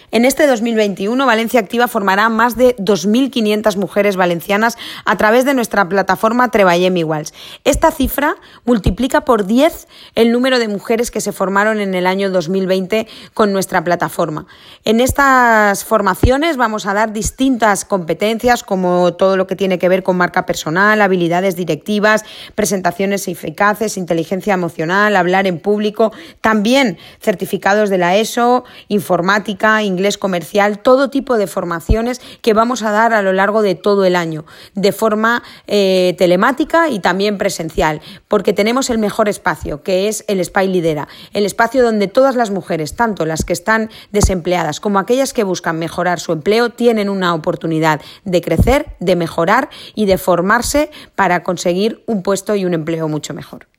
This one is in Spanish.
En este 2021, Valencia Activa formará a más de 2.500 mujeres valencianas a través de nuestra plataforma Treballem Iguals. Esta cifra multiplica por 10 el número de mujeres que se formaron en el año 2020 con nuestra plataforma. En estas formaciones vamos a dar distintas competencias, como todo lo que tiene que ver con marca personal, habilidades directivas, presentaciones eficaces, inteligencia emocional, hablar en público, también certificados de la ESO, informática, inglés comercial, todo tipo de formaciones que vamos a dar a lo largo de todo el año, de forma telemática y también presencial, porque tenemos el mejor espacio, que es el Espai Lidera, el espacio donde todas las mujeres, tanto las que están desempleadas como aquellas que buscan mejorar su empleo, tienen una oportunidad de crecer, de mejorar y de formarse para conseguir un puesto y un empleo mucho mejor.